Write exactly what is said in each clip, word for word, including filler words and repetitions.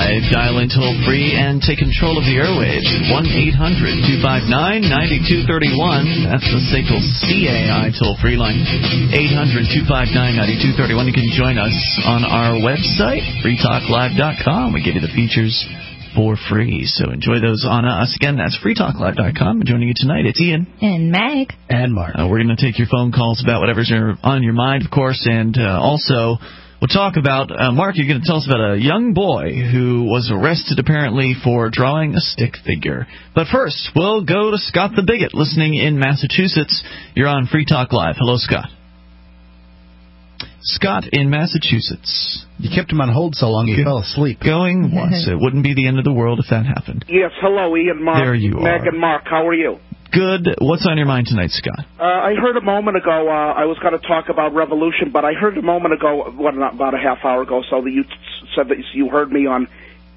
Live. Dial in toll-free and take control of the airwaves. one eight hundred two five nine nine two three one. That's the S A C L C A I toll-free line. eight hundred two five nine nine two three one. You can join us on our website, free talk live dot com. We give you the features for free. So enjoy those on us. Again, that's free talk live dot com. Joining you tonight, it's Ian. And Meg. And Mark. Uh, we're going to take your phone calls about whatever's on your mind, of course, and uh, also... We'll talk about, uh, Mark, you're going to tell us about a young boy who was arrested apparently for drawing a stick figure. But first, we'll go to Scott the Bigot, listening in Massachusetts. You're on Free Talk Live. Hello, Scott. Scott in Massachusetts. You kept him on hold so long he Good. fell asleep. Going once. It wouldn't be the end of the world if that happened. Yes, hello, Ian, Mark. There you Meg are. and Mark, how are you? Good. What's on your mind tonight, Scott? Uh, I heard a moment ago, uh, I was going to talk about revolution, but I heard a moment ago, what, not about a half hour ago, so that you t- said that you heard me on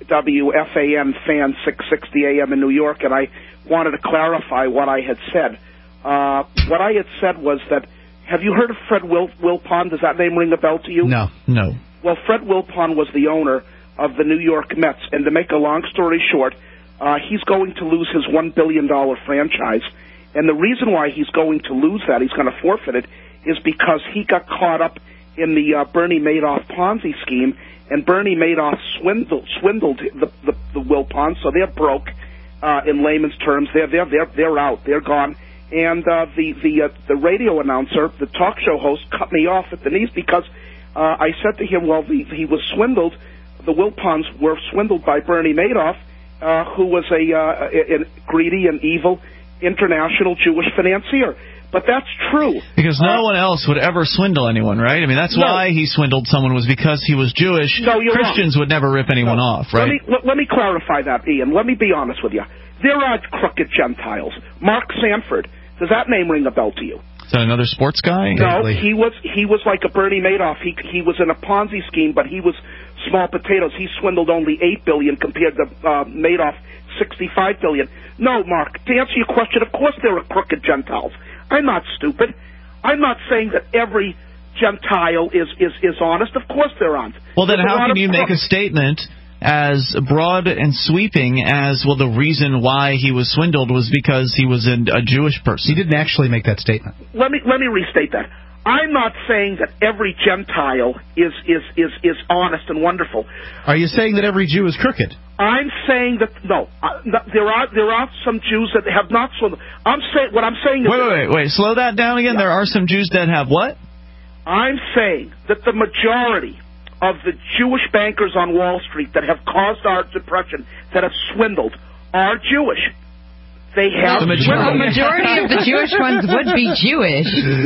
W F A N Fan six sixty A M in New York, and I wanted to clarify what I had said. Uh, what I had said was that, have you heard of Fred Wil- Wilpon? Does that name ring a bell to you? No. No. Well, Fred Wilpon was the owner of the New York Mets, and to make a long story short, Uh, he's going to lose his one billion dollars franchise. And the reason why he's going to lose that, he's going to forfeit it, is because he got caught up in the uh, Bernie Madoff Ponzi scheme, and Bernie Madoff swindled, swindled the, the, the Wilpons, so they're broke uh, in layman's terms. They're, they're, they're, they're out. They're gone. And uh, the, the, uh, the radio announcer, the talk show host, cut me off at the knees because uh, I said to him, well, the, he was swindled. The Wilpons were swindled by Bernie Madoff, Uh, who was a, uh, a, a greedy and evil international Jewish financier. But that's true. Because no uh, one else would ever swindle anyone, right? I mean, that's no. why he swindled someone, was because he was Jewish. No, you're Christians wrong. would never rip anyone no. off, right? Let me, let, let me clarify that, Ian. Let me be honest with you. There are crooked Gentiles. Mark Sanford. Does that name ring a bell to you? Is that another sports guy? No, he was he was like a Bernie Madoff. He he was in a Ponzi scheme, but he was small potatoes. He swindled only eight billion dollars compared to uh, Madoff sixty-five billion dollars. No, Mark, to answer your question, of course there are crooked Gentiles. I'm not stupid. I'm not saying that every Gentile is, is, is honest. Of course there aren't. Well, then There's how can you crook- make a statement as broad and sweeping as, well, the reason why he was swindled was because he was a, a Jewish person? He didn't actually make that statement. Let me let me restate that. I'm not saying that every Gentile is, is, is, is honest and wonderful. Are you saying that every Jew is crooked? I'm saying that no, uh, there are there are some Jews that have not swindled. I'm saying what I'm saying is wait, wait, wait, wait. Slow that down again. Yeah. There are some Jews that have what? I'm saying that the majority of the Jewish bankers on Wall Street that have caused our depression, that have swindled, are Jewish. They have the majority. Well, the majority of the Jewish ones would be Jewish.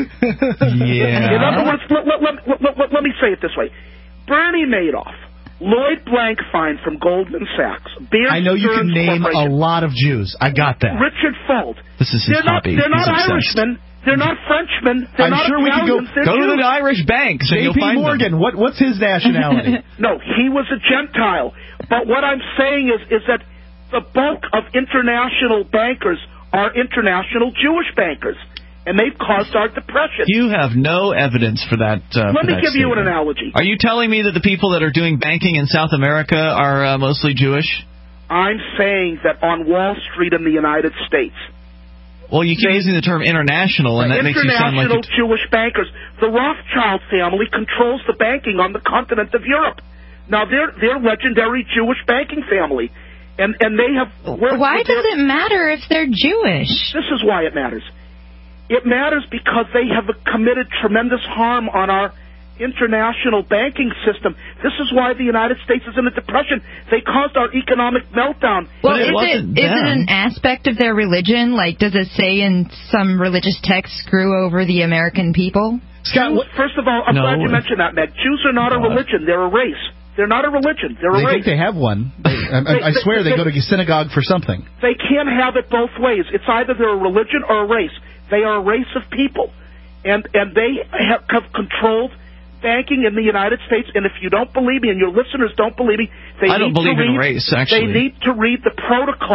Yeah. In other words, let, let, let, let, let, let me say it this way: Bernie Madoff, Lloyd Blankfein from Goldman Sachs, Bear I know you Stearns can name a lot of Jews. I got that. Richard Fuld. This is his they're hobby. Not, they're He's not obsessed. Irishmen. They're not Frenchmen. They're I'm not sure we could go, go to the Irish banks and J you'll P find Morgan. them. What, what's his nationality? No, he was a Gentile. But what I'm saying is, is that the bulk of international bankers are international Jewish bankers, and they've caused our depression. You have no evidence for that. Uh, Let for me that give statement. you an analogy. Are you telling me that the people that are doing banking in South America are uh, mostly Jewish? I'm saying that on Wall Street in the United States. Well, you keep using the term international, and that makes you sound like international Jewish bankers. The Rothschild family controls the banking on the continent of Europe. Now, they're they're legendary Jewish banking family, and and they have. Why does it matter if they're Jewish? This is why it matters. It matters because they have committed tremendous harm on our international banking system. This is why the United States is in a depression. They caused our economic meltdown. Well, is it, is it an aspect of their religion? Like, does it say in some religious text, screw over the American people? Scott, Jews, first of all, I'm no. glad you mentioned that, Meg. Jews are not a religion. They're a race. They're not a religion. They're a they race. They think they have one. They, I, they, I swear they, they, they go to synagogue for something. They can't have it both ways. It's either they're a religion or a race. They are a race of people. And, and they have, have controlled banking in the United States, and if you don't believe me, and your listeners don't believe me, they I don't need believe to read, in race, actually. They need to read the protocols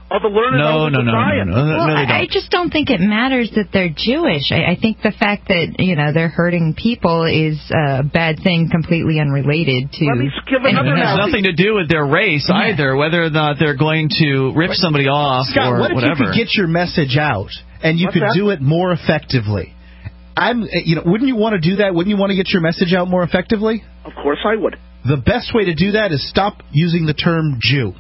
of the learned No, and no, no, no, no, no, Well, no, they I, don't. I just don't think it matters that they're Jewish. I, I think the fact that, you know, they're hurting people is a bad thing completely unrelated to... Let me give It another has analogy. nothing to do with their race Yeah. either, whether or not they're going to rip somebody off Scott, or what if whatever. you could get your message out and you What's could that? do it more effectively? I'm, you know, wouldn't you want to do that? Wouldn't you want to get your message out more effectively? Of course I would. The best way to do that is stop using the term Jew.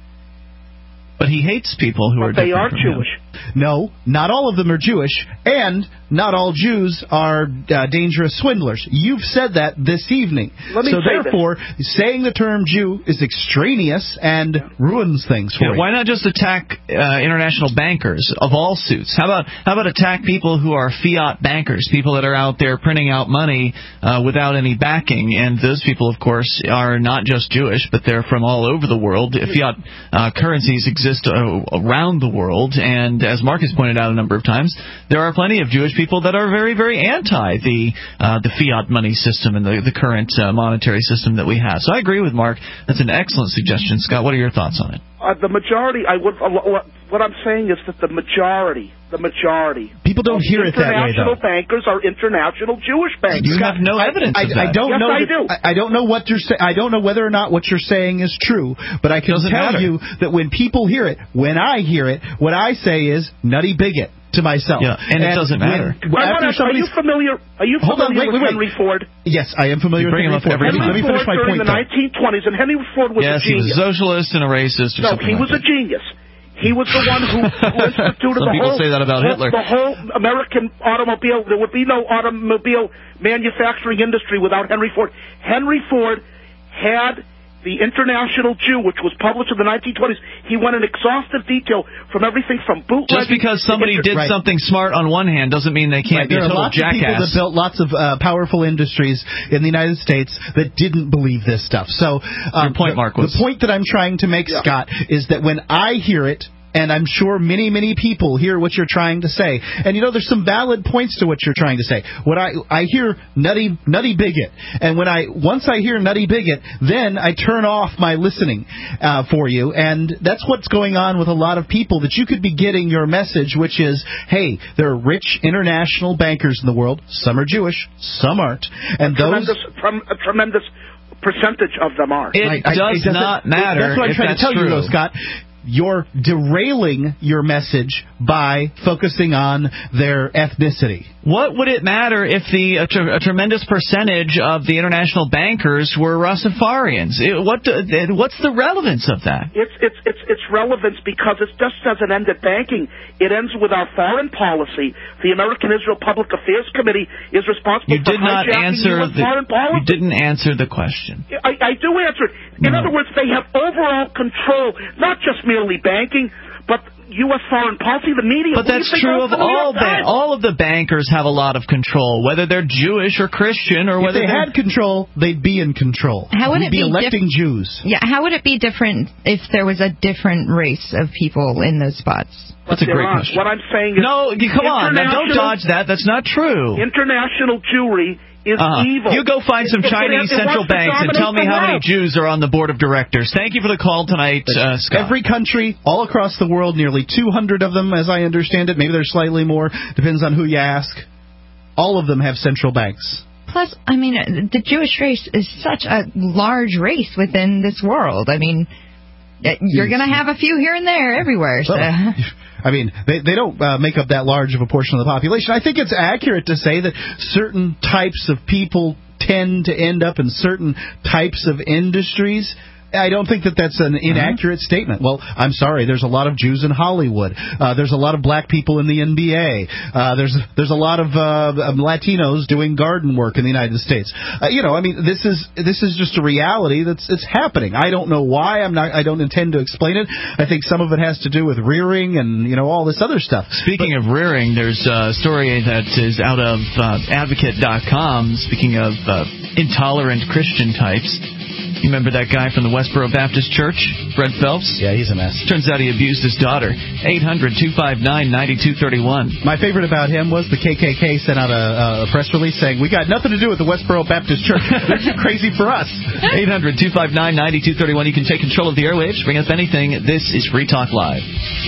But he hates people who are But they different are from him. Jewish. No, not all of them are Jewish, and not all Jews are uh, dangerous swindlers. You've said that this evening. Let me so say therefore, saying the term Jew is extraneous and ruins things for Yeah, you. why not just attack uh, international bankers of all suits? How about how about attack people who are fiat bankers, people that are out there printing out money uh, without any backing? And those people, of course, are not just Jewish, but they're from all over the world. Fiat uh, currencies exist uh, around the world, and as Mark has pointed out a number of times, there are plenty of Jewish people that are very, very anti the uh, the fiat money system and the, the current uh, monetary system that we have. So I agree with Mark. That's an excellent suggestion. Scott, what are your thoughts on it? Uh, the majority, I would. Uh, what, what I'm saying is that the majority, the majority, people don't hear it that way, though. International bankers are international Jewish bankers. You have no evidence I, of that. I don't Yes, know. I that, do. I, I don't know what you're saying. I don't know whether or not what you're saying is true. But I can Doesn't tell matter. you that when people hear it, when I hear it, what I say is nutty bigot to myself. Yeah, and it doesn't matter. When, I after wanna, are you somebody's- familiar? Are you Hold on, familiar wait, with wait, wait. Henry Ford? Yes, I am familiar You bring with him Henry up Ford. every Let me time. finish my during point, the though. nineteen twenties, and Henry Ford was Yes, a he was genius. a socialist and a racist or No, something he like was that. a genius. He was the one who, who instituted Some the people whole, say that about whole- Hitler. the whole American automobile. There would be no automobile manufacturing industry without Henry Ford. Henry Ford had the International Jew, which was published in the nineteen twenties. He went in exhaustive detail from everything from bootlegging. Just because somebody to did Right. something smart on one hand doesn't mean they can't Right, be a there are total lots of people that jackass. built lots of uh, powerful industries in the United States that didn't believe this stuff. So, um, Your point, the, Mark, was- the point that I'm trying to make, Yeah. Scott, is that when I hear it, and I'm sure many, many people hear what you're trying to say. And, you know, there's some valid points to what you're trying to say. When I, I hear nutty, nutty bigot, and when I, once I hear nutty bigot, then I turn off my listening uh, for you. And that's what's going on with a lot of people, that you could be getting your message, which is, hey, there are rich international bankers in the world. Some are Jewish, some aren't. And those... tremendous, trem- a tremendous percentage of them are. It I- I- does doesn't- not matter That's what I'm if trying that's to tell true. you, though, Scott. You're derailing your message by focusing on their ethnicity. What would it matter if the a, tr- a tremendous percentage of the international bankers were Rastafarians? It, what do, it, what's the relevance of that? It's it's it's it's relevance because it just doesn't end at banking. It ends with our foreign policy. The American Israel Public Affairs Committee is responsible You for did not hijacking answer U S the. foreign policy. You didn't answer the question. I, I do answer it. In No. other words, they have overall control, not just merely banking, but U S foreign policy, the media. But What do you that's think true goes of to the New all York ban- Times? all of the bankers have a lot of control, whether they're Jewish or Christian or If whether they they're. had control, they'd be in control. How would We'd it be be electing Jews. Yeah, how would it be different if there was a different race of people in those spots? That's a There great aren't. question. What I'm saying is, No, you, come on, now don't international- dodge that. That's not true. International Jewry is Uh-huh. evil. You go find some It- it- Chinese it central wants to banks and dominate tell me the how many world. Jews are on the board of directors. Thank you for the call tonight, uh, Scott. Every country, all across the world, nearly two hundred of them, as I understand it. Maybe there's slightly more. Depends on who you ask. All of them have central banks. Plus, I mean, uh, the Jewish race is such a large race within this world. I mean, uh, you're going to have a few here and there everywhere. So. Well, I mean, they, they don't uh, make up that large of a portion of the population. I think it's accurate to say that certain types of people tend to end up in certain types of industries. I don't think that that's an inaccurate uh-huh. statement. Well, I'm sorry. There's a lot of Jews in Hollywood. Uh, there's a lot of black people in the N B A. Uh, there's there's a lot of uh, Latinos doing garden work in the United States. Uh, you know, I mean, this is this is just a reality that's it's happening. I don't know why. I'm not. I don't intend to explain it. I think some of it has to do with rearing and you know all this other stuff. Speaking but, of rearing, there's a story that is out of uh, Advocate dot com. Speaking of uh, intolerant Christian types. You remember that guy from the Westboro Baptist Church, Fred Phelps? Yeah, he's a mess. Turns out he abused his daughter. eight hundred, two five nine, nine two three one. My favorite about him was the K K K sent out a, a press release saying, we got nothing to do with the Westboro Baptist Church. They're too crazy for us. eight hundred, two five nine, nine two three one. You can take control of the airwaves. Bring up anything. This is Free Talk Live.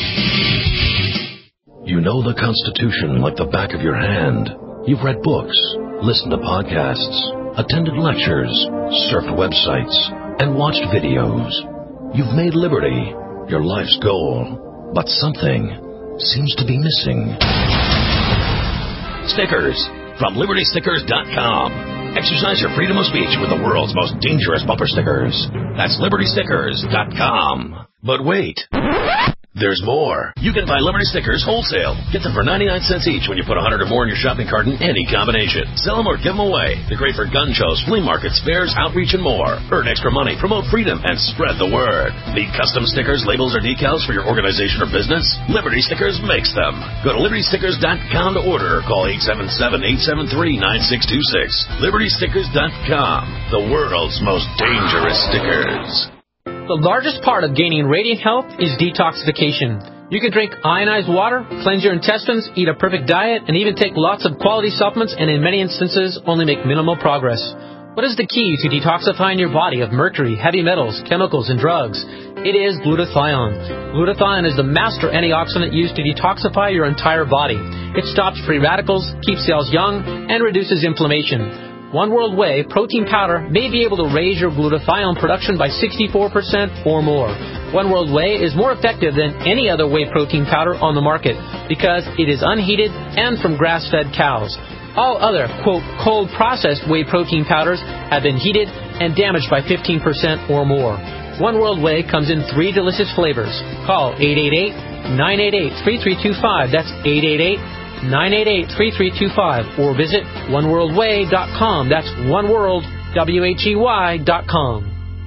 You know the Constitution like the back of your hand. You've read books, listened to podcasts, attended lectures, surfed websites, and watched videos. You've made liberty your life's goal, but something seems to be missing. Stickers from Liberty Stickers dot com. Exercise your freedom of speech with the world's most dangerous bumper stickers. That's Liberty Stickers dot com. But wait. There's more. You can buy Liberty Stickers wholesale. Get them for ninety-nine cents each when you put one hundred or more in your shopping cart in any combination. Sell them or give them away. They're great for gun shows, flea markets, fairs, outreach, and more. Earn extra money, promote freedom, and spread the word. Need custom stickers, labels, or decals for your organization or business? Liberty Stickers makes them. Go to Liberty Stickers dot com to order or call eight seven seven, eight seven three, nine six two six. Liberty Stickers dot com. The world's most dangerous stickers. The largest part of gaining radiant health is detoxification. You can drink ionized water, cleanse your intestines, eat a perfect diet, and even take lots of quality supplements and in many instances only make minimal progress. What is the key to detoxifying your body of mercury, heavy metals, chemicals, and drugs? It is glutathione. Glutathione is the master antioxidant used to detoxify your entire body. It stops free radicals, keeps cells young, and reduces inflammation. One World Whey protein powder may be able to raise your glutathione production by sixty-four percent or more. One World Whey is more effective than any other whey protein powder on the market because it is unheated and from grass-fed cows. All other, quote, cold-processed whey protein powders have been heated and damaged by fifteen percent or more. One World Whey comes in three delicious flavors. Call eight eight eight, nine eight eight, three three two five. That's eight eight eight, nine eight eight, three three two five. Or visit one world way dot com. That's oneworld, W H E Y dot com.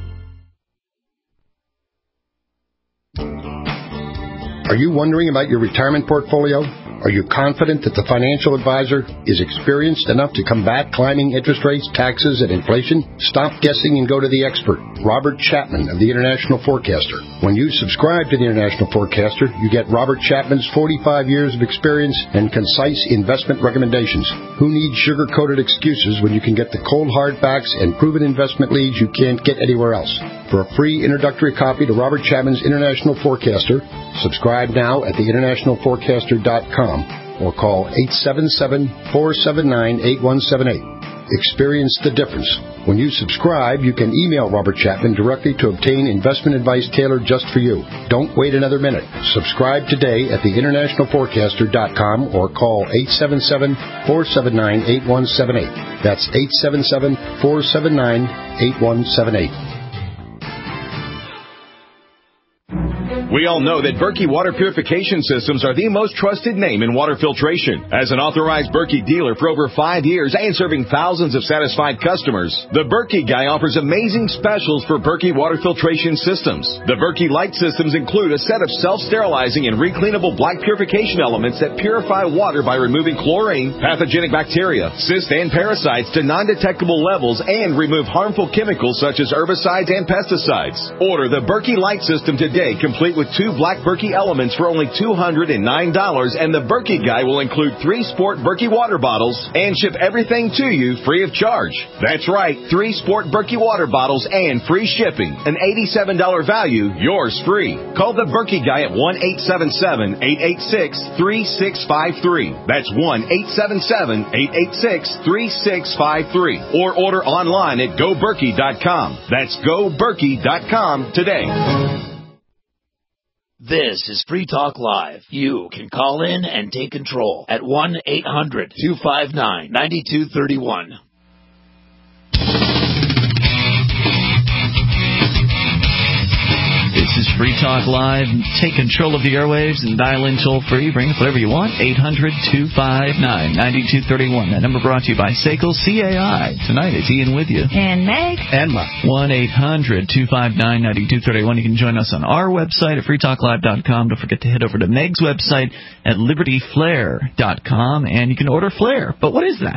Are you wondering about your retirement portfolio? Are you confident that the financial advisor is experienced enough to combat climbing interest rates, taxes, and inflation? Stop guessing and go to the expert, Robert Chapman of the International Forecaster. When you subscribe to the International Forecaster, you get Robert Chapman's forty-five years of experience and concise investment recommendations. Who needs sugar-coated excuses when you can get the cold hard facts and proven investment leads you can't get anywhere else? For a free introductory copy to Robert Chapman's International Forecaster, subscribe now at the international forecaster dot com or call eight seven seven, four seven nine, eight one seven eight. Experience the difference. When you subscribe, you can email Robert Chapman directly to obtain investment advice tailored just for you. Don't wait another minute. Subscribe today at the international forecaster dot com or call eight seven seven, four seven nine, eight one seven eight. That's eight seven seven, four seven nine, eight one seven eight. We all know that Berkey Water Purification Systems are the most trusted name in water filtration. As an authorized Berkey dealer for over five years and serving thousands of satisfied customers, the Berkey Guy offers amazing specials for Berkey Water Filtration Systems. The Berkey Light Systems include a set of self-sterilizing and recleanable black purification elements that purify water by removing chlorine, pathogenic bacteria, cysts, and parasites to non-detectable levels and remove harmful chemicals such as herbicides and pesticides. Order the Berkey Light System today, complete with two black Berkey elements for only two hundred nine dollars, and the Berkey Guy will include three Sport Berkey water bottles and ship everything to you free of charge. That's right, three Sport Berkey water bottles and free shipping. An eighty-seven dollars value, yours free. Call the Berkey Guy at one eight seven seven, eight eight six, three six five three. That's one eight seven seven, eight eight six, three six five three. Or order online at go berkey dot com. That's go berkey dot com today. This is Free Talk Live. You can call in and take control at one eight hundred, two five nine, nine two three one. This is Free Talk Live. Take control of the airwaves and dial in toll-free. Bring up whatever you want. eight hundred, two five nine, nine two three one. That number brought to you by Seiko C A I. Tonight it's Ian with you. And Meg. And Mark. one eight hundred, two five nine, nine two three one. You can join us on our website at free talk live dot com. Don't forget to head over to Meg's website at liberty flare dot com. And you can order Flare. But what is that?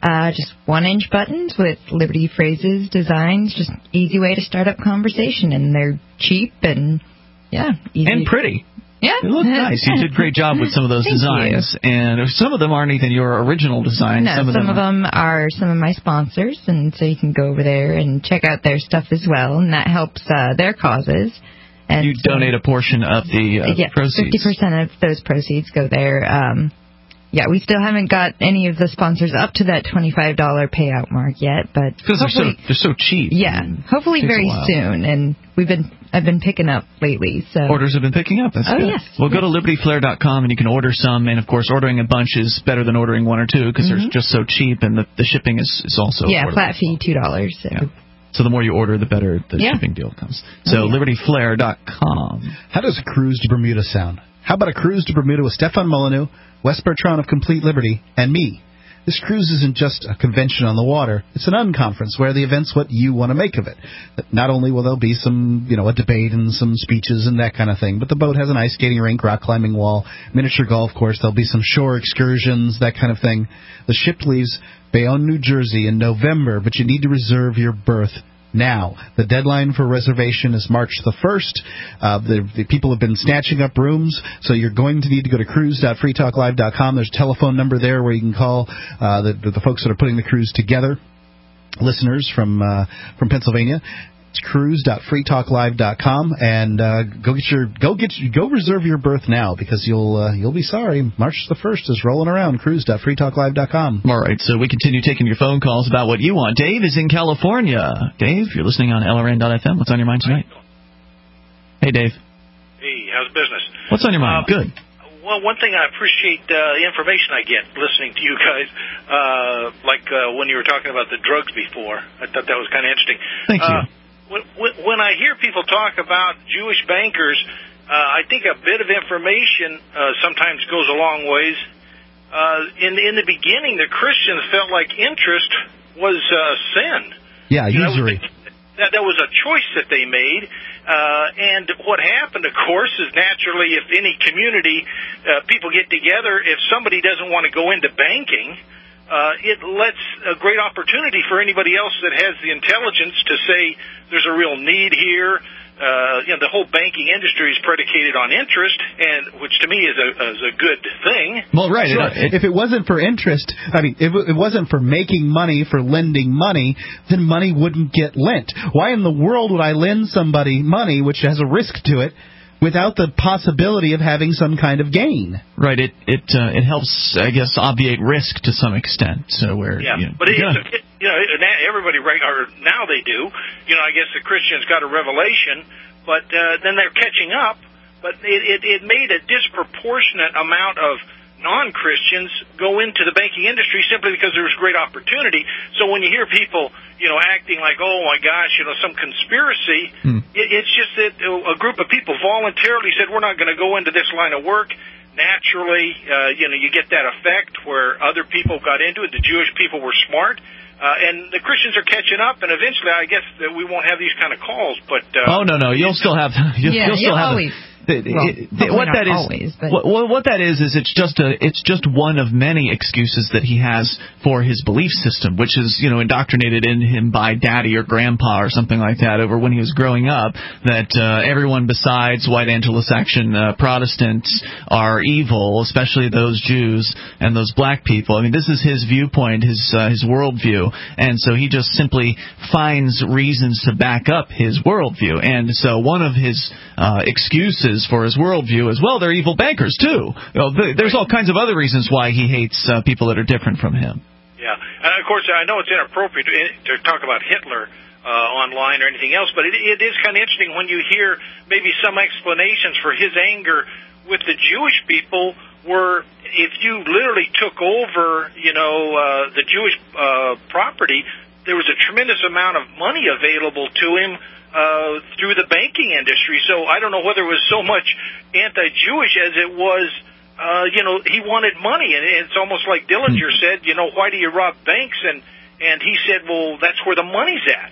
Uh, just one-inch buttons with Liberty phrases, designs, just easy way to start up conversation. And they're cheap and, yeah. Easy. And pretty. Yeah. They look nice. You did a great job with some of those Thank designs. You. And some of them aren't even your original designs. No, some of some them, of them are some of my sponsors, and so you can go over there and check out their stuff as well, and that helps uh, their causes. And you so, donate a portion of the uh, yeah, proceeds. fifty percent of those proceeds go there. Um, yeah, we still haven't got any of the sponsors up to that twenty-five dollars payout mark yet, but because they're so they're so cheap. Yeah, hopefully very soon, and we've been I've been picking up lately. So orders have been picking up. That's oh good. yes. Well, yes. go to liberty flare dot com and you can order some, and of course, ordering a bunch is better than ordering one or two because mm-hmm. they're just so cheap, and the, the shipping is, is also yeah affordable. Flat fee two dollars. So. Yeah. So the more you order, the better the yeah. shipping deal comes. So oh, yeah. liberty flare dot com. How does a cruise to Bermuda sound? How about a cruise to Bermuda with Stefan Molyneux, Wes Bertrand of Complete Liberty, and me? This cruise isn't just a convention on the water. It's an unconference where the event's what you want to make of it. Not only will there be some, you know, a debate and some speeches and that kind of thing, but the boat has an ice skating rink, rock climbing wall, miniature golf course. There'll be some shore excursions, that kind of thing. The ship leaves Bayonne, New Jersey in November, but you need to reserve your berth now. The deadline for reservation is March the first. Uh, the, the people have been snatching up rooms, so you're going to need to go to cruise dot free talk live dot com. There's a telephone number there where you can call uh, the, the, the folks that are putting the cruise together, listeners from uh, from Pennsylvania. It's cruise dot free talk live dot com, and uh, go get your go get your, go reserve your berth now because you'll uh, you'll be sorry. March the first is rolling around. cruise dot free talk live dot com. All right, so we continue taking your phone calls about what you want. Dave is in California. Dave, you're listening on L R N dot F M. What's on your mind tonight? Hey, Dave. Hey, how's business? What's on your mind? Um, Good. Well, one thing I appreciate uh, the information I get listening to you guys, uh, like uh, when you were talking about the drugs before. I thought that was kind of interesting. Thank you. Uh, When I hear people talk about Jewish bankers, uh, I think a bit of information uh, sometimes goes a long ways. Uh, in in the beginning, the Christians felt like interest was uh, sin. Yeah, you usury. Know, that, that was a choice that they made. Uh, and what happened, of course, is naturally if any community, uh, people get together, if somebody doesn't want to go into banking, Uh, it lets a great opportunity for anybody else that has the intelligence to say there's a real need here. Uh, you know, the whole banking industry is predicated on interest, and which to me is a, is a good thing. Well, right. Sure. It, it, if it wasn't for interest, I mean, if it wasn't for making money, for lending money, then money wouldn't get lent. Why in the world would I lend somebody money, which has a risk to it, without the possibility of having some kind of gain? Right. It it uh, it helps, I guess, obviate risk to some extent. So where yeah, you know, but it, yeah. it, you know, everybody right or now they do. You know, I guess the Christians got a revelation, but uh, then they're catching up. But it, it it made a disproportionate amount of non-Christians go into the banking industry simply because there was great opportunity. So when you hear people, you know, acting like, oh, my gosh, you know, some conspiracy, hmm. it, it's just that a group of people voluntarily said, we're not going to go into this line of work. Naturally, uh, you know, you get that effect where other people got into it. The Jewish people were smart. Uh, and the Christians are catching up, and eventually I guess that we won't have these kind of calls. But uh, Oh, no, no, you'll still have... You'll, yeah, you'll still you'll have always... A, The, well, it, what that is, always, but... what, what that is, is it's just a, it's just one of many excuses that he has for his belief system, which is, you know, indoctrinated in him by daddy or grandpa or something like that over when he was growing up. That uh, everyone besides white Anglo-Saxon uh, Protestants are evil, especially those Jews and those black people. I mean, this is his viewpoint, his uh, his worldview, and so he just simply finds reasons to back up his worldview. And so one of his uh, excuses for his worldview as well, they're evil bankers too. You know, there's all kinds of other reasons why he hates uh, people that are different from him. Yeah, and of course I know it's inappropriate to, to talk about Hitler uh, online or anything else, but it, it is kind of interesting when you hear maybe some explanations for his anger with the Jewish people were if you literally took over, you know, uh, the Jewish uh, property, there was a tremendous amount of money available to him Uh, through the banking industry. So I don't know whether it was so much anti-Jewish as it was, uh, you know, he wanted money. And it's almost like Dillinger said, you know, why do you rob banks? And, and he said, well, that's where the money's at.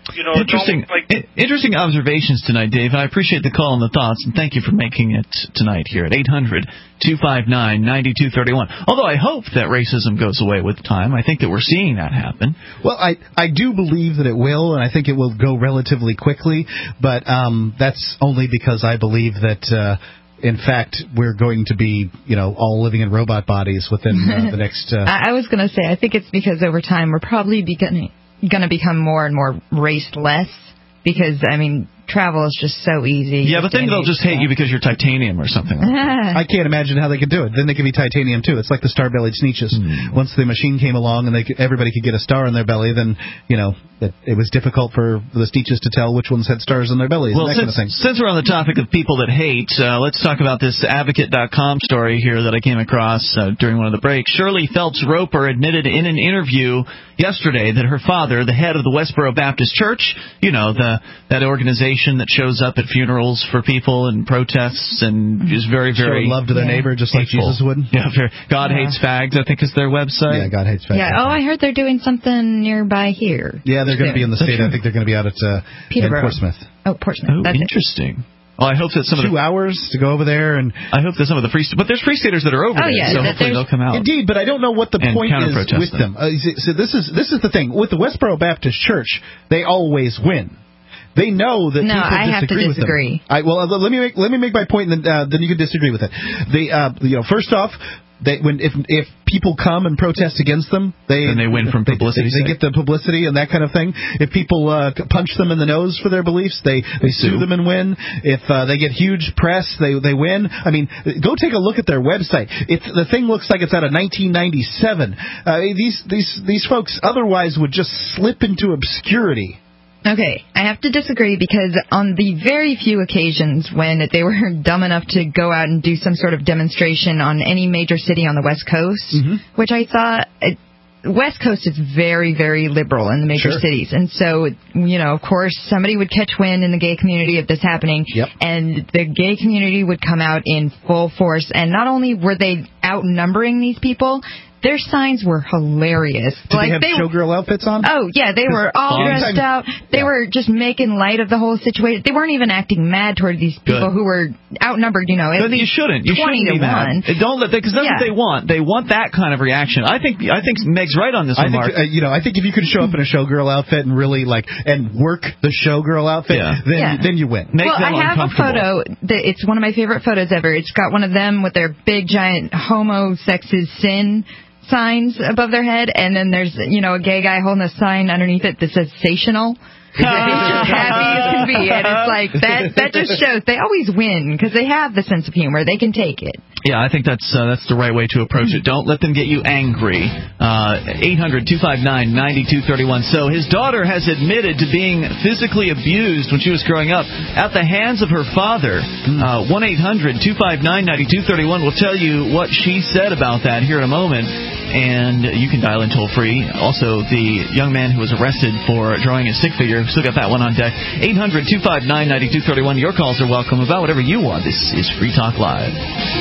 You know, interesting, like I- interesting observations tonight, Dave. I appreciate the call and the thoughts, and thank you for making it tonight here at eight hundred two five nine nine two three one. Although I hope that racism goes away with time. I think that we're seeing that happen. Well, I, I do believe that it will, and I think it will go relatively quickly, but um, that's only because I believe that, uh, in fact, we're going to be, you know, all living in robot bodies within uh, the next... Uh, I, I was going to say, I think it's because over time we're probably beginning... going to become more and more race-less because, I mean, travel is just so easy. Yeah, but then they'll just hate you because you're titanium or something like that. I can't imagine how they could do it. Then they could be titanium, too. It's like the star-bellied Sneetches. Mm. Once the machine came along and they could, everybody could get a star in their belly, then, you know, it, it was difficult for the Sneetches to tell which ones had stars in their bellies well, and that since, kind of thing. Since we're on the topic of people that hate, uh, let's talk about this Advocate dot com story here that I came across uh, during one of the breaks. Shirley Phelps-Roper admitted in an interview yesterday that her father, the head of the Westboro Baptist Church, you know, the that organization that shows up at funerals for people and protests and is very, very... Show love to their yeah. neighbor just hateful. Like Jesus would. Yeah, very, God yeah. Hates Fags, I think is their website. Yeah, God Hates Fags. Yeah, oh, I heard they're doing something nearby here. Yeah, they're going to be in the state. I think they're going to be out at uh, Peterborough. Portsmouth. Oh, Portsmouth. Oh, That's interesting. Well, I hope that some Two of the, hours to go over there, and I hope that some of the free, but there's free staters that are over oh, there, yeah, so hopefully they'll come out. Indeed, but I don't know what the point is with them. them. Uh, so this is this is the thing with the Westboro Baptist Church. They always win. They know that no, people I have disagree to with disagree. them. I, well, let me make let me make my point, and then, uh, then you can disagree with it. They, uh, you know, first off, they when if if people come and protest against them, they and they win from publicity. They, they, they get the publicity and that kind of thing. If people uh, punch them in the nose for their beliefs, they they sue them and win. If uh, they get huge press, they they win. I mean, go take a look at their website. It's the thing looks like it's out of nineteen ninety-seven. Uh, these these these folks otherwise would just slip into obscurity. Okay, I have to disagree because on the very few occasions when they were dumb enough to go out and do some sort of demonstration on any major city on the West Coast, mm-hmm. which I saw, it, West Coast is very, very liberal in the major sure. cities. And so, you know, of course, somebody would catch wind in the gay community of this happening, yep. and the gay community would come out in full force. And not only were they outnumbering these people, their signs were hilarious. Did like they have they, showgirl outfits on? Oh, yeah, they were all dressed out. They yeah. were just making light of the whole situation. They weren't even acting mad toward these people Good. who were outnumbered, you know. At Good. least you shouldn't. You twenty shouldn't be to mad. one. Don't let because that's yeah. what they want. They want that kind of reaction. I think I think Meg's right on this I one, think, Mark. Uh, you know, I think if you could show up in a showgirl outfit and really like and work the showgirl outfit, yeah. then yeah. then you win. Make well, I have a photo. That it's one of my favorite photos ever. It's got one of them with their big giant homo sex is sin signs above their head, and then there's, you know, a gay guy holding a sign underneath it that says "sensational." He's just happy as can be, and it's like that. That just shows they always win because they have the sense of humor. They can take it. Yeah, I think that's uh, that's the right way to approach it. Don't let them get you angry. eight hundred two five nine nine two three one. So his daughter has admitted to being physically abused when she was growing up at the hands of her father. one eight hundred two five nine nine two three one will tell you what she said about that here in a moment. And you can dial in toll free. Also, the young man who was arrested for drawing a stick figure, still got that one on deck. eight hundred two five nine nine two three one. Your calls are welcome about whatever you want. This is Free Talk Live.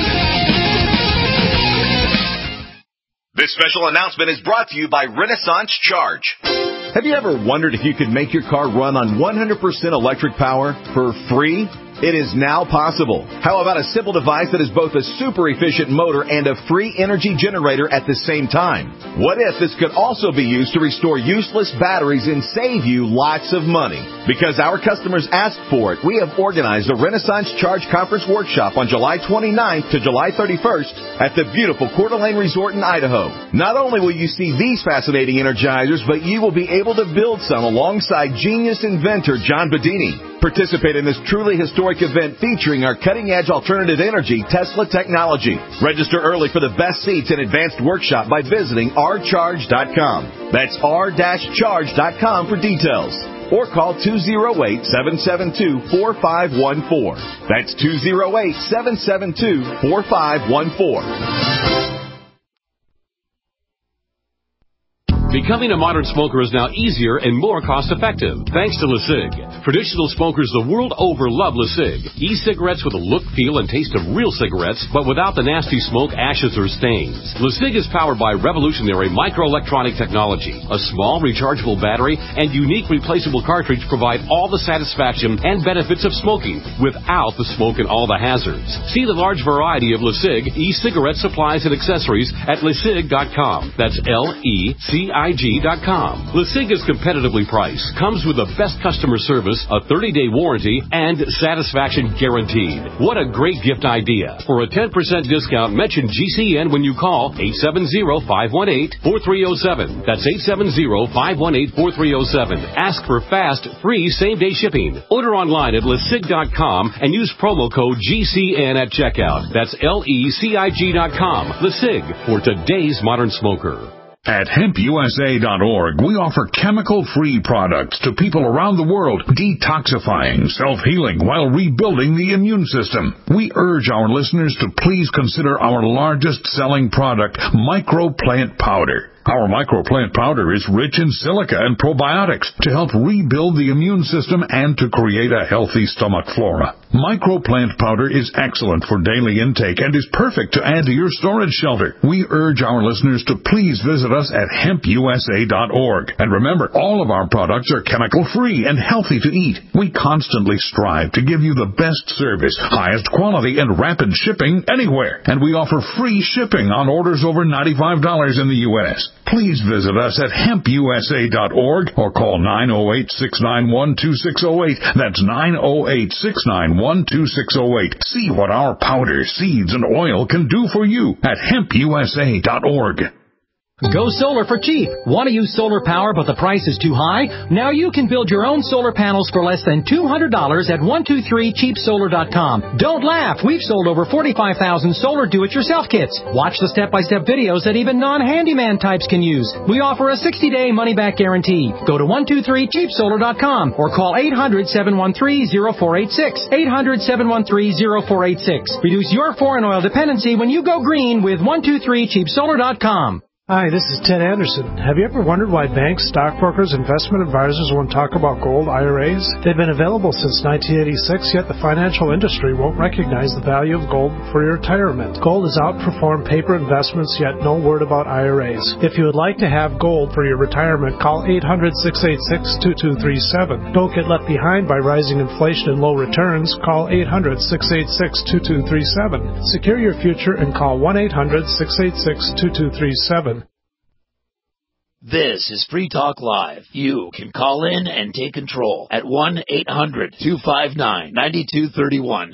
This special announcement is brought to you by Renaissance Charge. Have you ever wondered if you could make your car run on one hundred percent electric power for free? It is now possible. How about a simple device that is both a super efficient motor and a free energy generator at the same time? What if this could also be used to restore useless batteries and save you lots of money? Because our customers asked for it, we have organized a Renaissance Charge Conference Workshop on July twenty-ninth to July thirty-first at the beautiful Coeur d'Alene Resort in Idaho. Not only will you see these fascinating energizers, but you will be able to build some alongside genius inventor John Bedini. Participate in this truly historic event featuring our cutting-edge alternative energy Tesla technology. Register early for the best seats and advanced workshop by visiting r charge dot com. That's r charge dot com for details. Or call two oh eight, seven seven two, four five one four. That's two oh eight, seven seven two, four five one four. Becoming a modern smoker is now easier and more cost-effective, thanks to LeSig. Traditional smokers the world over love LeSig. E-cigarettes with a look, feel, and taste of real cigarettes, but without the nasty smoke, ashes, or stains. LeSig is powered by revolutionary microelectronic technology. A small rechargeable battery and unique replaceable cartridge provide all the satisfaction and benefits of smoking without the smoke and all the hazards. See the large variety of LeSig e-cigarette supplies and accessories at LeSig dot com. That's L E C I G dot com. LeSig is competitively priced, comes with the best customer service, a thirty-day warranty, and satisfaction guaranteed. What a great gift idea. For a ten percent discount, mention G C N when you call eight seven zero, five one eight, four three zero seven. That's eight seven zero, five one eight, four three zero seven. Ask for fast, free same-day shipping. Order online at LeSig dot com and use promo code G C N at checkout. That's L E C I G dot com. LeSig, for today's modern smoker. At hemp U S A dot org, we offer chemical-free products to people around the world, detoxifying, self-healing, while rebuilding the immune system. We urge our listeners to please consider our largest-selling product, Microplant Powder. Our microplant powder is rich in silica and probiotics to help rebuild the immune system and to create a healthy stomach flora. Microplant powder is excellent for daily intake and is perfect to add to your storage shelter. We urge our listeners to please visit us at hemp U S A dot org. And remember, all of our products are chemical-free and healthy to eat. We constantly strive to give you the best service, highest quality, and rapid shipping anywhere. And we offer free shipping on orders over ninety-five dollars in the U S Please visit us at hemp U S A dot org or call nine oh eight, six nine one, two six oh eight. That's nine oh eight, six nine one, two six oh eight. See what our powder, seeds, and oil can do for you at hemp U S A dot org. Go solar for cheap. Want to use solar power but the price is too high? Now you can build your own solar panels for less than two hundred dollars at one two three cheap solar dot com. Don't laugh. We've sold over forty-five thousand solar do-it-yourself kits. Watch the step-by-step videos that even non-handyman types can use. We offer a sixty-day money-back guarantee. Go to one two three cheap solar dot com or call eight hundred, seven one three, zero four eight six. eight hundred, seven one three, zero four eight six. Reduce your foreign oil dependency when you go green with one two three cheap solar dot com. Hi, this is Ted Anderson. Have you ever wondered why banks, stockbrokers, investment advisors won't talk about gold I R As? They've been available since nineteen eighty-six, yet the financial industry won't recognize the value of gold for your retirement. Gold has outperformed paper investments, yet no word about I R As. If you would like to have gold for your retirement, call eight hundred, six eight six, two two three seven. Don't get left behind by rising inflation and low returns. Call eight hundred, six eight six, two two three seven. Secure your future and call one eight hundred, six eight six, two two three seven. This is Free Talk Live. You can call in and take control at one eight hundred, two five nine, nine two three one.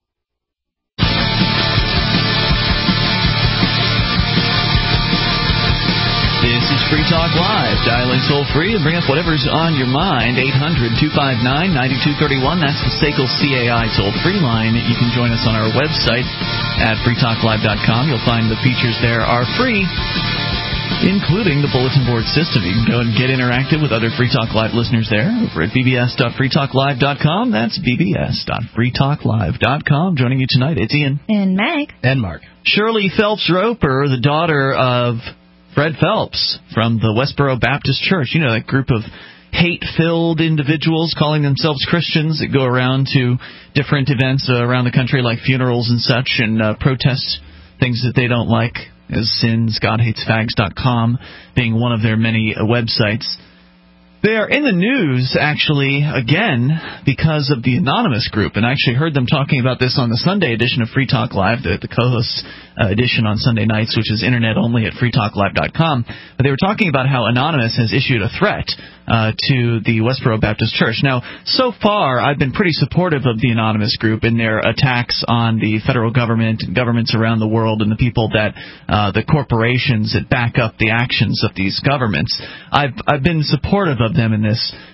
This is Free Talk Live. Dial in toll free and bring up whatever's on your mind. eight hundred, two five nine, nine two three one. That's the S A C L C A I toll free line. You can join us on our website at free talk live dot com. You'll find the features there are free, including the bulletin board system. You can go and get interactive with other Free Talk Live listeners there over at b b s dot free talk live dot com. That's b b s dot free talk live dot com. Joining you tonight, it's Ian. And Meg. And Mark. Shirley Phelps Roper, the daughter of Fred Phelps from the Westboro Baptist Church. You know, that group of hate-filled individuals calling themselves Christians that go around to different events uh, around the country like funerals and such and uh, protest things that they don't like. As sins god hates fags dot com being one of their many uh, websites. They are in the news, actually, again, because of the Anonymous group. And I actually heard them talking about this on the Sunday edition of Free Talk Live, the, the co-hosts uh, edition on Sunday nights, which is internet only at free talk live dot com. But they were talking about how Anonymous has issued a threat uh, to the Westboro Baptist Church. Now, so far, I've been pretty supportive of the Anonymous group in their attacks on the federal government and governments around the world and the people that, uh, the corporations that back up the actions of these governments. I've, I've been supportive of them in this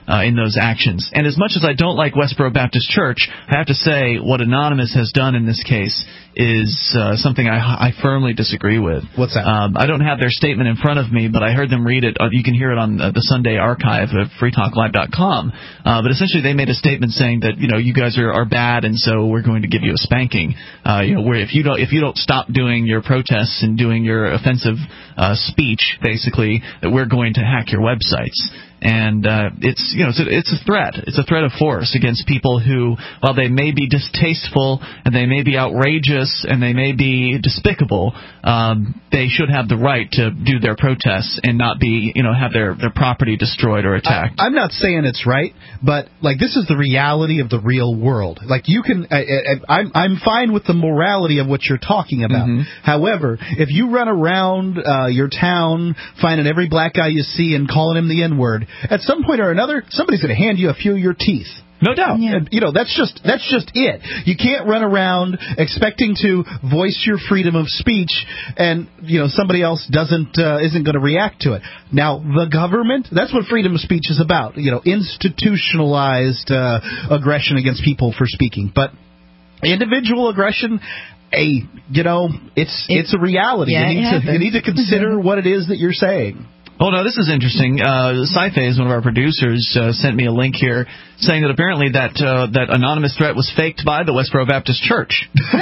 uh, in those actions. And as much as I don't like Westboro Baptist Church, I have to say what Anonymous has done in this case is uh, something I, I firmly disagree with. What's that? Um, I don't have their statement in front of me, but I heard them read it. Uh, you can hear it on uh, the Sunday archive at free talk live dot com. Uh, but essentially, they made a statement saying that, you know, you guys are, are bad, and so we're going to give you a spanking. Uh, you know, where if you don't if you don't stop doing your protests and doing your offensive uh, speech, basically, that we're going to hack your websites. And uh, it's you know it's a, it's a threat. It's a threat of force against people who, while they may be distasteful and they may be outrageous and they may be despicable, um, they should have the right to do their protests and not be you know have their, their property destroyed or attacked. I, I'm not saying it's right, but like this is the reality of the real world. Like you can, I, I, I'm I'm fine with the morality of what you're talking about. Mm-hmm. However, if you run around uh, your town finding every black guy you see and calling him the N-word, at some point or another, somebody's going to hand you a few of your teeth. No doubt. Yeah. And, you know, that's just that's just it. You can't run around expecting to voice your freedom of speech and, you know, somebody else doesn't uh, isn't going to react to it. Now, the government, that's what freedom of speech is about, you know, institutionalized uh, aggression against people for speaking. But individual aggression, a, you know, it's it's, it's a reality. Yeah, you, need to, you need to consider what it is that you're saying. Oh, no, this is interesting. Uh, Sci-Fi, one of our producers, uh, sent me a link here saying that apparently that uh, that anonymous threat was faked by the Westboro Baptist Church.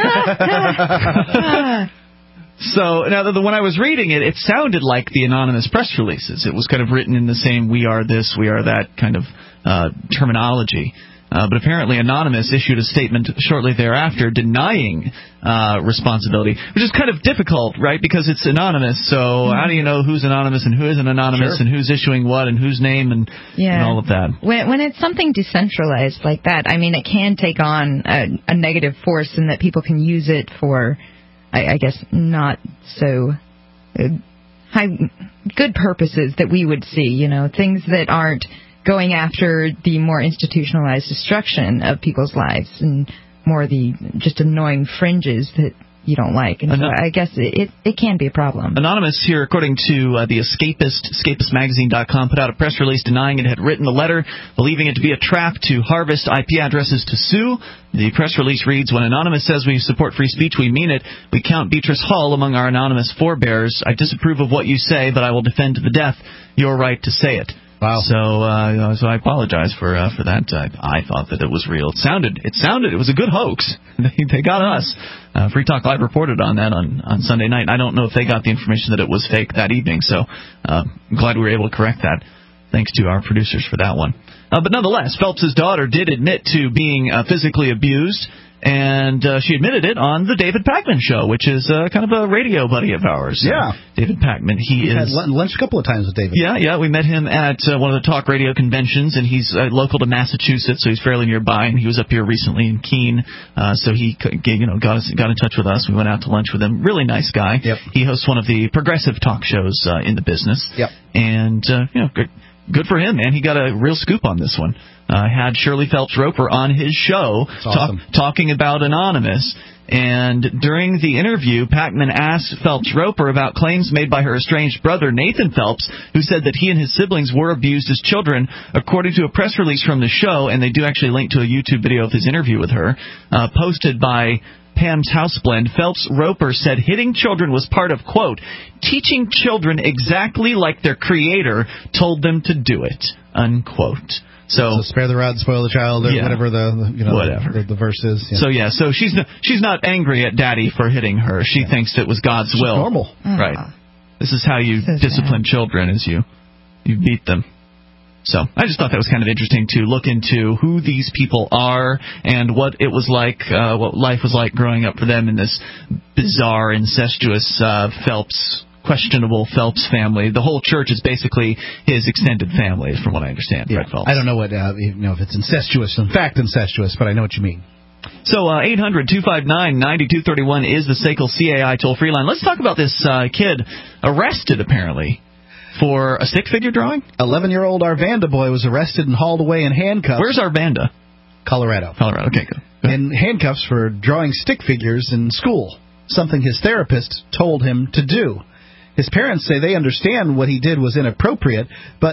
So, now, the, when I was reading it, it sounded like the anonymous press releases. It was kind of written in the same we are this, we are that kind of uh, terminology. Uh, but apparently Anonymous issued a statement shortly thereafter denying uh, responsibility, which is kind of difficult, right, because it's anonymous. So mm-hmm. how do you know who's anonymous and who isn't anonymous sure. and who's issuing what and whose name and, yeah. and all of that? When, when it's something decentralized like that, I mean, it can take on a, a negative force in that people can use it for, I, I guess, not so uh, high, good purposes that we would see, you know, things that aren't going after the more institutionalized destruction of people's lives and more the just annoying fringes that you don't like. And so I guess it, it, it can be a problem. Anonymous here, according to uh, the Escapist, escapist magazine dot com, put out a press release denying it had written the letter, believing it to be a trap to harvest I P addresses to sue. The press release reads, when Anonymous says we support free speech, we mean it. We count Beatrice Hall among our anonymous forebears. I disapprove of what you say, but I will defend to the death your right to say it. Wow. So, uh, so I apologize for uh, for that. I, I thought that it was real. It sounded, it sounded, it was a good hoax. They, they got us. Uh, Free Talk Live reported on that on, on Sunday night. I don't know if they got the information that it was fake that evening. So, uh, I'm glad we were able to correct that. Thanks to our producers for that one. Uh, but nonetheless, Phelps' daughter did admit to being uh, physically abused. And uh, she admitted it on the David Pakman Show, which is uh, kind of a radio buddy of ours. Yeah. Uh, David Pakman. He We've is. had lunch a couple of times with David. Yeah, yeah. We met him at uh, one of the talk radio conventions, and he's uh, local to Massachusetts, so he's fairly nearby. And he was up here recently in Keene, uh, so he you know got us got in touch with us. We went out to lunch with him. Really nice guy. Yep. He hosts one of the progressive talk shows uh, in the business. Yep. And uh, you know, good, good for him, man. He got a real scoop on this one. Uh, had Shirley Phelps Roper on his show awesome. talk, talking about Anonymous. And during the interview, Pakman asked Phelps Roper about claims made by her estranged brother, Nathan Phelps, who said that he and his siblings were abused as children. According to a press release from the show, and they do actually link to a YouTube video of his interview with her, uh, posted by Pam's Houseblend, Phelps Roper said hitting children was part of, quote, teaching children exactly like their creator told them to do it, unquote. So, so spare the rod, spoil the child, or yeah, whatever the, the you know whatever. The, the verse is. Yeah. So yeah, so she's not, she's not angry at Daddy for hitting her. She yeah. thinks it was God's it's will. Normal, right? Uh-huh. This is how you so discipline sad. children: is you you beat them. So I just thought that was kind of interesting to look into who these people are and what it was like, uh, what life was like growing up for them in this bizarre, incestuous uh, Phelps. questionable Phelps family. The whole church is basically his extended family, from what I understand. Yeah. Fred Phelps. I don't know what uh, you know if it's incestuous. In fact, incestuous, but I know what you mean. So uh, eight hundred two five nine nine two three one is the S A C L C A I toll-free line. Let's talk about this uh, kid arrested, apparently, for a stick-figure drawing? eleven-year-old Arvanda boy was arrested and hauled away in handcuffs. Where's Arvanda? Colorado. Colorado, okay, good. good. In handcuffs for drawing stick figures in school, something his therapist told him to do. His parents say they understand what he did was inappropriate, but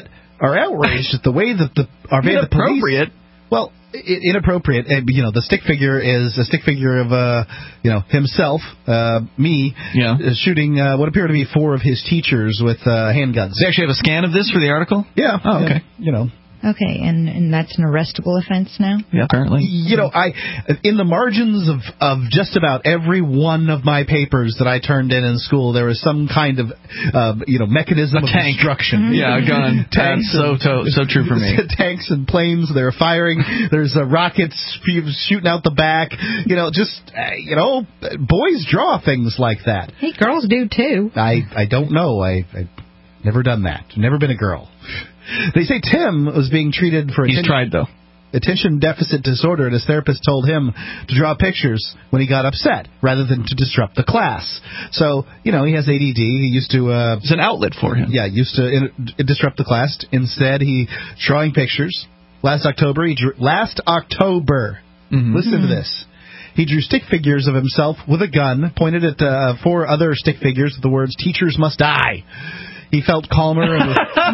are outraged at the way that the are made the police. Well, inappropriate. You know, the stick figure is a stick figure of, uh, you know, himself, uh, me, yeah. shooting uh, what appear to be four of his teachers with uh, handguns. They actually have a scan of this for the article? Yeah. Oh, okay. Yeah, you know. Okay, and, and that's an arrestable offense now? Yeah, apparently. You know, I in the margins of, of just about every one of my papers that I turned in in school, there was some kind of, uh, you know, mechanism a of tank. destruction. Mm-hmm. Yeah, a gun. Tanks so, so, so true for me. Tanks and planes, they're firing. There's uh, rockets shooting out the back. You know, just, uh, you know, boys draw things like that. Hey, girls do too. I, I don't know. I, I've never done that. Never been a girl. They say Tim was being treated for He's attention, tried, though. attention deficit disorder, and his therapist told him to draw pictures when he got upset rather than to disrupt the class. So, you know, he has A D D. He used to... Uh, it's an outlet for him. Yeah, used to in, disrupt the class. Instead, he drawing pictures. Last October, he drew... Last October, mm-hmm. listen mm-hmm. to this. He drew stick figures of himself with a gun, pointed at uh, four other stick figures with the words, "Teachers must die." He felt calmer and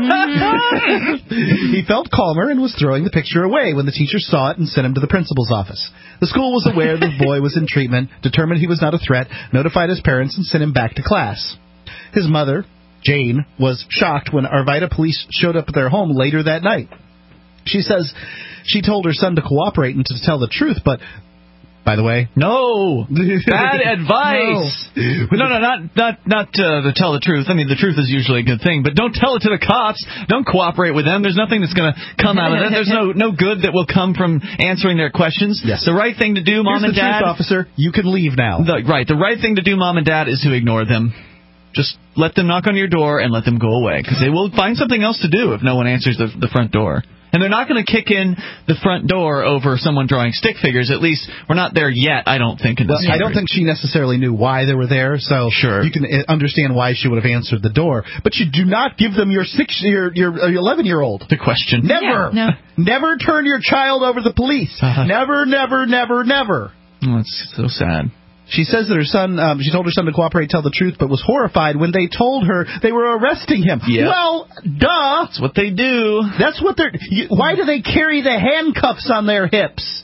was, he felt calmer and was throwing the picture away when the teacher saw it and sent him to the principal's office. The school was aware the boy was in treatment, determined he was not a threat, notified his parents, and sent him back to class. His mother, Jane, was shocked when Arvida police showed up at their home later that night. She says she told her son to cooperate and to tell the truth, but... By the way, no bad advice. No, no, no not not not uh, to tell the truth. I mean, the truth is usually a good thing, but don't tell it to the cops. Don't cooperate with them. There's nothing that's going to come out of it. There's no no good that will come from answering their questions. Yes. The right thing to do, mom Here's and the dad, truth, officer. You can leave now. The, right. The right thing to do, mom and dad, is to ignore them. Just let them knock on your door and let them go away, because they will find something else to do if no one answers the, the front door. And they're not going to kick in the front door over someone drawing stick figures. At least we're not there yet, I don't think. In this well, I don't think she necessarily knew why they were there, so sure. you can understand why she would have answered the door. But you do not give them your six, your your eleven-year-old. The question. Never. Yeah, no. Never turn your child over to the police. Uh-huh. Never, never, never, never. Oh, that's so sad. She says that her son, um, she told her son to cooperate, tell the truth, but was horrified when they told her they were arresting him. Yep. Well, duh. That's what they do. That's what they're... You, why do they carry the handcuffs on their hips?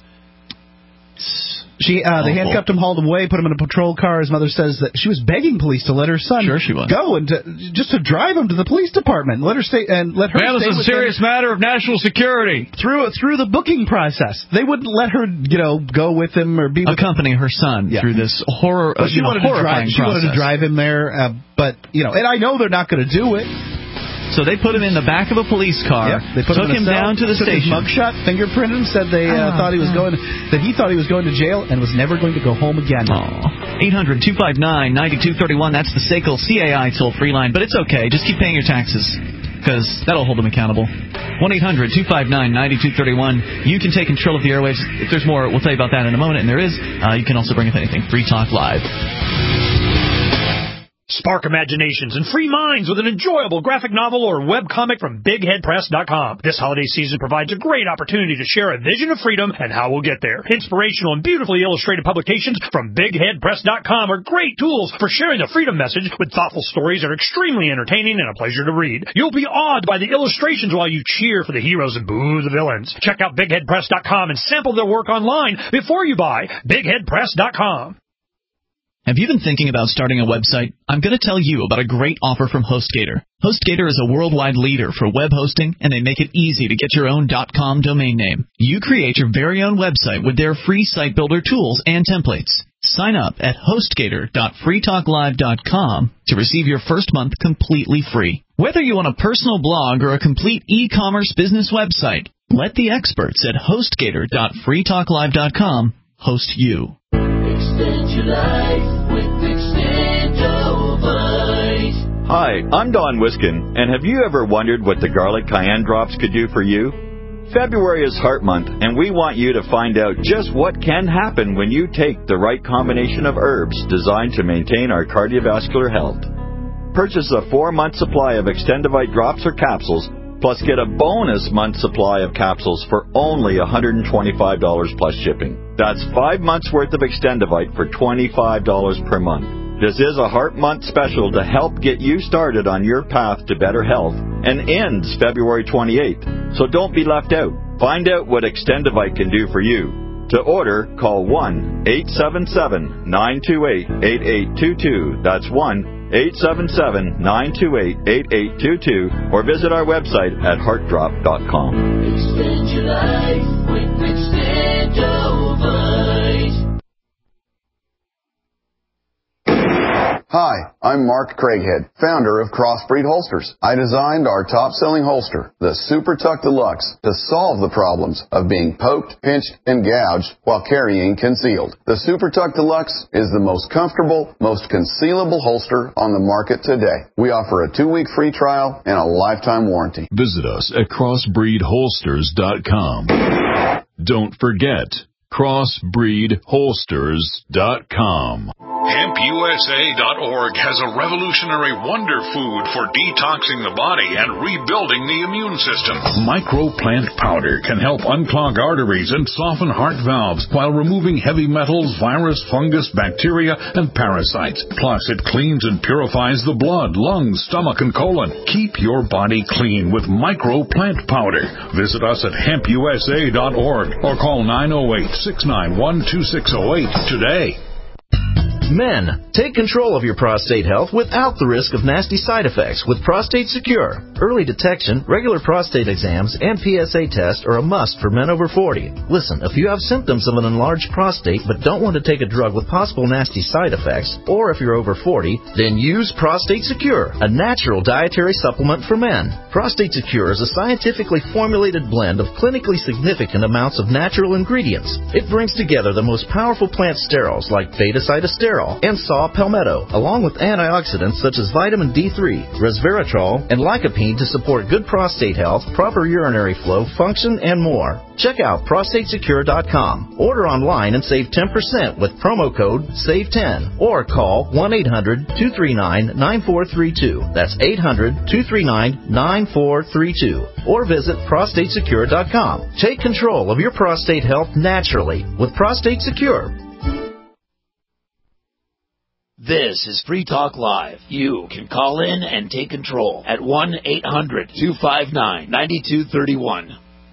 She, uh, they handcuffed him, hauled him away, put him in a patrol car. His mother says that she was begging police to let her son sure she was. go and to, just to drive him to the police department, let her stay and let her. Man, stay this is a serious matter of national security. Through through the booking process, they wouldn't let her, you know, go with him or be with accompany her son yeah. through this horror. Well, she you know, wanted to drive. She process. wanted to drive him there, uh, but you know, and I know they're not going to do it. So they put him in the back of a police car, yep. they put took him, him down to the took station. His mugshot, fingerprinted him, said they uh, oh, thought he was oh. going, that he thought he was going to jail and was never going to go home again. eight hundred two five nine nine two three one. That's the S A C L C A I toll-free line. But it's okay. Just keep paying your taxes, because that'll hold them accountable. one eight hundred two five nine nine two three one. You can take control of the airwaves. If there's more, we'll tell you about that in a moment. And there is. Uh, you can also bring up anything. Free Talk Live. Spark imaginations and free minds with an enjoyable graphic novel or webcomic from big head press dot com. This holiday season provides a great opportunity to share a vision of freedom and how we'll get there. Inspirational and beautifully illustrated publications from big head press dot com are great tools for sharing the freedom message with thoughtful stories that are extremely entertaining and a pleasure to read. You'll be awed by the illustrations while you cheer for the heroes and boo the villains. Check out big head press dot com and sample their work online before you buy. big head press dot com. Have you been thinking about starting a website? I'm going to tell you about a great offer from HostGator. HostGator is a worldwide leader for web hosting, and they make it easy to get your own .com domain name. You create your very own website with their free site builder tools and templates. Sign up at hostgator dot free talk live dot com to receive your first month completely free. Whether you want a personal blog or a complete e-commerce business website, let the experts at hostgator dot free talk live dot com host you. Extend your life with Extendovite. Hi, I'm Don Wiskin, and have you ever wondered what the garlic cayenne drops could do for you? February is Heart Month, and we want you to find out just what can happen when you take the right combination of herbs designed to maintain our cardiovascular health. Purchase a four-month supply of Extendovite drops or capsules, plus get a bonus month supply of capsules for only one hundred twenty-five dollars plus shipping. That's five months worth of Extendovite for twenty-five dollars per month. This is a Heart Month special to help get you started on your path to better health and ends February twenty-eighth. So don't be left out. Find out what Extendivite can do for you. To order, call one eight seven seven, nine two eight, eight eight two two. That's one eight seven seven, nine two eight, eight eight two two. Or visit our website at heart drop dot com. Extend your life with Extendivite. Hi, I'm Mark Craighead, founder of Crossbreed Holsters. I designed our top-selling holster, the Super Tuck Deluxe, to solve the problems of being poked, pinched, and gouged while carrying concealed. The Super Tuck Deluxe is the most comfortable, most concealable holster on the market today. We offer a two-week free trial and a lifetime warranty. Visit us at crossbreed holsters dot com. Don't forget, crossbreed holsters dot com. hemp U S A dot org has a revolutionary wonder food for detoxing the body and rebuilding the immune system. Microplant powder can help unclog arteries and soften heart valves while removing heavy metals, virus, fungus, bacteria, and parasites. Plus, it cleans and purifies the blood, lungs, stomach, and colon. Keep your body clean with Microplant powder. Visit us at hemp U S A dot org or call nine oh eight, six nine one, two six oh eight today. Men, take control of your prostate health without the risk of nasty side effects with Prostate Secure. Early detection, regular prostate exams, and P S A tests are a must for men over forty. Listen, if you have symptoms of an enlarged prostate but don't want to take a drug with possible nasty side effects, or if you're over forty, then use Prostate Secure, a natural dietary supplement for men. Prostate Secure is a scientifically formulated blend of clinically significant amounts of natural ingredients. It brings together the most powerful plant sterols like beta-cytosterol and saw palmetto, along with antioxidants such as vitamin D three, resveratrol, and lycopene to support good prostate health, proper urinary flow, function, and more. Check out prostate secure dot com. Order online and save ten percent with promo code save ten or call one eight hundred, two three nine, nine four three two. That's eight hundred, two three nine, nine four three two. Or visit prostate secure dot com. Take control of your prostate health naturally with Prostate Secure. This is Free Talk Live. You can call in and take control at one eight hundred, two five nine, nine two three one.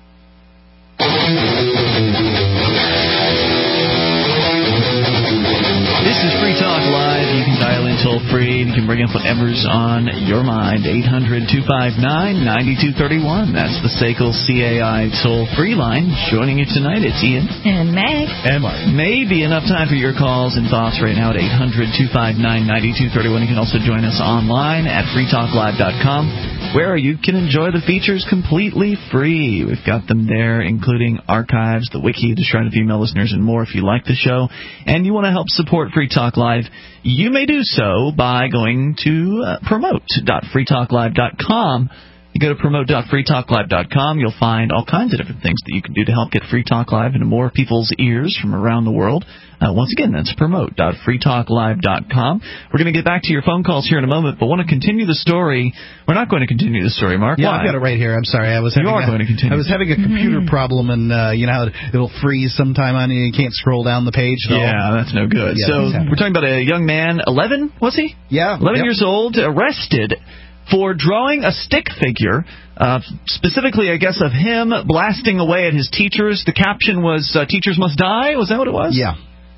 This is Free Talk Live. You can dial in toll free. You can bring up whatever's on your mind. eight hundred, two five nine, nine two three one. That's the S A C L C A I toll free line. Joining you tonight, it's Ian. And Meg. And Mark. Maybe enough time for your calls and thoughts right now at eight hundred, two five nine, nine two three one. You can also join us online at free talk live dot com, where you can enjoy the features completely free. We've got them there, including archives, the wiki, the Shrine of Female Listeners, and more. If you like the show and you want to help support Free Talk Live, you may do so by going to uh, promote dot free talk live dot com. You go to promote dot free talk live dot com, you'll find all kinds of different things that you can do to help get Free Talk Live into more people's ears from around the world. Uh, once again, that's promote dot free talk live dot com. We're going to get back to your phone calls here in a moment, but want to continue the story. We're not going to continue the story, Mark. Yeah, Why? I've got it right here. I'm sorry. I was you having are a, going to continue. I was having a computer problem, and uh, you know how it'll freeze sometime on you. You can't scroll down the page. At yeah, all. that's no good. Yeah, so we're talking about a young man, eleven, was he? Yeah. eleven yep. years old, arrested for drawing a stick figure, uh, specifically, I guess, of him blasting away at his teachers. The caption was, uh, teachers must die? Was that what it was? Yeah.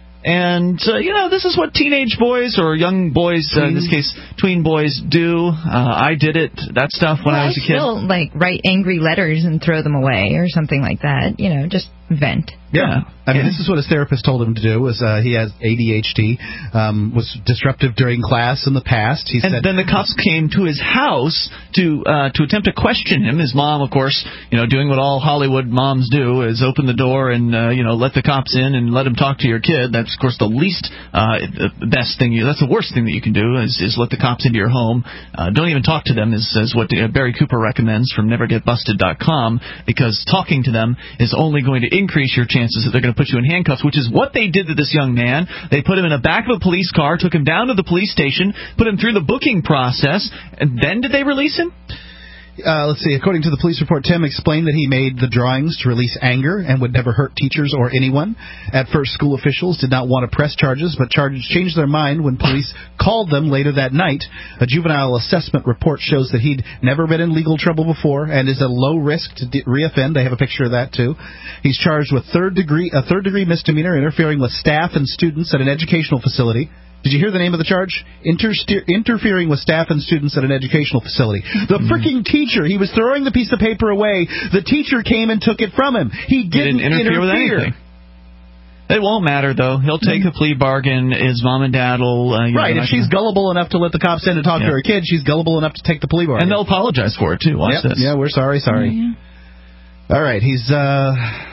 And, uh, you know, this is what teenage boys or young boys, uh, in this case, tween boys, do. Uh, I did it, that stuff, when well, I was a kid. I still, like, write angry letters and throw them away or something like that. You know, just vent. Yeah. I mean, this is what his therapist told him to do. Was uh, he has A D H D, um, was disruptive during class in the past. He and said, then the cops came to his house to uh, to attempt to question him. His mom, of course, you know, doing what all Hollywood moms do, is open the door and uh, you know let the cops in and let him talk to your kid. That's of course the least uh, the best thing. You, that's the worst thing that you can do is, is let the cops into your home. Uh, don't even talk to them is, is what uh, Barry Cooper recommends from never get busted dot com, because talking to them is only going to increase your chances that they're going to put you in handcuffs, which is what they did to this young man. They put him in the back of a police car, took him down to the police station, put him through the booking process, and then did they release him? Uh, let's see. According to the police report, Tim explained that he made the drawings to release anger and would never hurt teachers or anyone. At first, school officials did not want to press charges, but charges changed their mind when police called them later that night. A juvenile assessment report shows that he'd never been in legal trouble before and is at low risk to de- reoffend. They have a picture of that, too. He's charged with third degree a third-degree misdemeanor interfering with staff and students at an educational facility. Did you hear the name of the charge? Interste- interfering with staff and students at an educational facility. The freaking teacher, he was throwing the piece of paper away. The teacher came and took it from him. He didn't, he didn't interfere, interfere with anything. It won't matter, though. He'll take a plea bargain. His mom and dad will... Uh, you right, know, if she's gullible enough to let the cops in and talk yeah. to her kid, she's gullible enough to take the plea bargain. And they'll apologize for it, too. Watch yep. this. Yeah, we're sorry, sorry. Mm-hmm. All right, he's... Uh,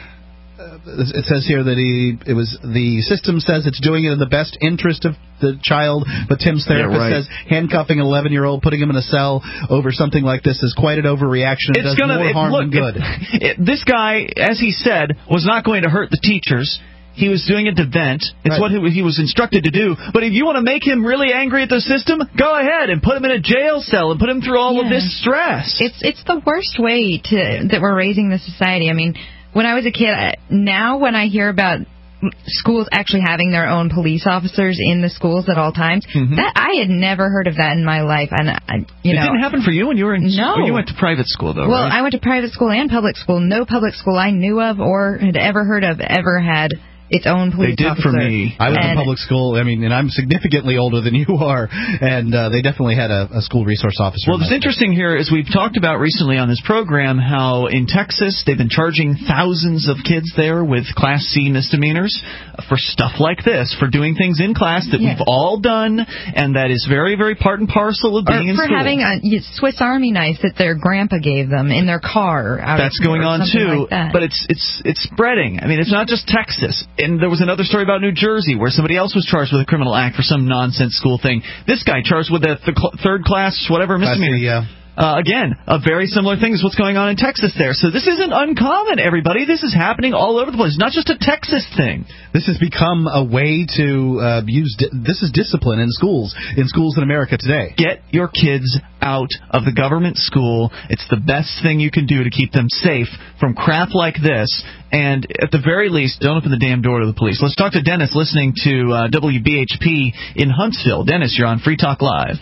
it says here that he it was the system says it's doing it in the best interest of the child, but Tim's therapist yeah, right. says handcuffing an eleven-year-old, putting him in a cell over something like this is quite an overreaction. It it's does gonna, more it, harm look, than good. It, it, this guy, as he said, was not going to hurt the teachers. He was doing it to vent. It's right. what he, he was instructed to do. But if you want to make him really angry at the system, go ahead and put him in a jail cell and put him through all yeah. of this stress. It's it's the worst way to that we're raising the society. I mean, when I was a kid, now when I hear about schools actually having their own police officers in the schools at all times, mm-hmm. that I had never heard of that in my life. And I, you it know, didn't happen for you when you were in no. school. You went to private school, though, well, right? I went to private school and public school. No public school I knew of or had ever heard of ever had its own police They did officer. for me. I went to public school, I mean, and I'm significantly older than you are, and uh, they definitely had a, a school resource officer. Well, what's interesting here is we've talked about recently on this program how in Texas they've been charging thousands of kids there with Class C misdemeanors for stuff like this, for doing things in class that yeah. we've all done, and that is very, very part and parcel of being or in school. Or for having a Swiss Army knife that their grandpa gave them in their car. Out That's of, going on, too, like but it's, it's, it's spreading. I mean, it's not just Texas. And there was another story about New Jersey where somebody else was charged with a criminal act for some nonsense school thing. This guy charged with a th- third class, whatever, misdemeanor. Yeah. Uh, again, a very similar thing is what's going on in Texas there. So this isn't uncommon, everybody. This is happening all over the place. Not just a Texas thing. This has become a way to uh, use... Di- this is discipline in schools, in schools in America today. Get your kids out of the government school. It's the best thing you can do to keep them safe from crap like this. And at the very least, don't open the damn door to the police. Let's talk to Dennis listening to uh, W B H P in Huntsville. Dennis, you're on Free Talk Live.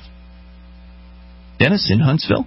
Dennis in Huntsville?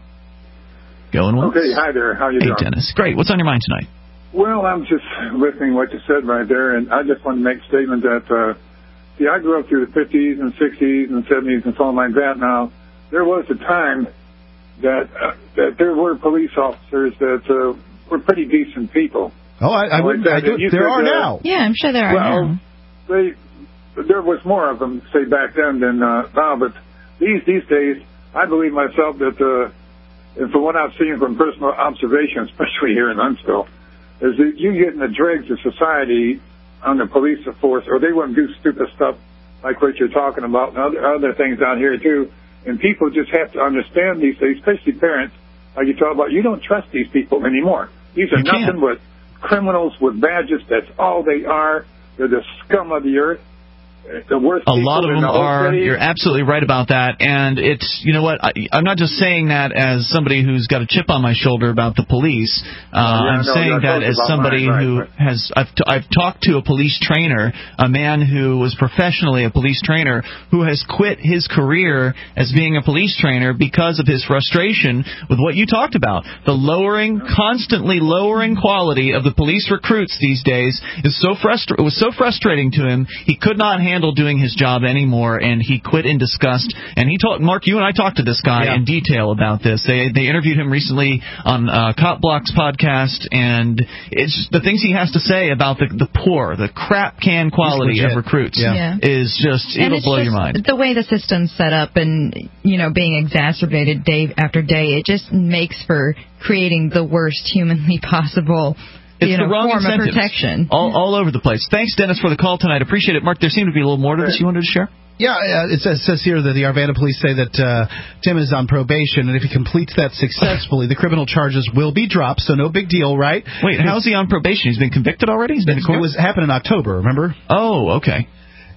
Going once? Okay, hi there. How you hey, doing? Hey, Dennis. Great. What's on your mind tonight? Well, I'm just listening to what you said right there, and I just want to make a statement that, uh, see, I grew up through the fifties and sixties and seventies and something like that. Now, there was a time that uh, that there were police officers that uh, were pretty decent people. Oh, I, I like wouldn't. I do, there could, are uh, now. Yeah, I'm sure there are well, now. They, there was more of them, say, back then than uh, now, but these these days, I believe myself that, uh, and from what I've seen from personal observation, especially here in Huntsville, is that you get in the dregs of society on the police force, or they wouldn't do stupid stuff like what you're talking about, and other, other things down here, too. And people just have to understand these days, especially parents, like you talk about, you don't trust these people anymore. These are you nothing can't. but criminals with badges. That's all they are. They're the scum of the earth. The worst a lot of them the are. city. You're absolutely right about that. And it's, you know what, I, I'm not just saying that as somebody who's got a chip on my shoulder about the police. Uh, yeah, I'm no, saying that as somebody mine, right, who right. has, I've, t- I've talked to a police trainer, a man who was professionally a police trainer, who has quit his career as being a police trainer because of his frustration with what you talked about. The lowering, constantly lowering quality of the police recruits these days is so frustra- it was so frustrating to him, he could not handle handle doing his job anymore, and he quit in disgust. And he talked, Mark, you and I talked to this guy yeah. in detail about this. They they interviewed him recently on uh, Cop Block's podcast, and it's the things he has to say about the the poor, the crap can quality of recruits yeah. Yeah. is just and it'll it's blow just your mind. The way the system's set up, and you know, being exacerbated day after day, it just makes for creating the worst humanly possible. It's you know, the wrong form incentives. of protection. All, all over the place. Thanks, Dennis, for the call tonight. Appreciate it. Mark, there seemed to be a little more to this you wanted to share? Yeah, uh, it says, says here that the Arvada police say that uh, Tim is on probation, and if he completes that successfully, the criminal charges will be dropped, so no big deal, right? Wait, how's he on probation? He's been convicted already? He's been in court? It was happened in October, remember? Oh, okay.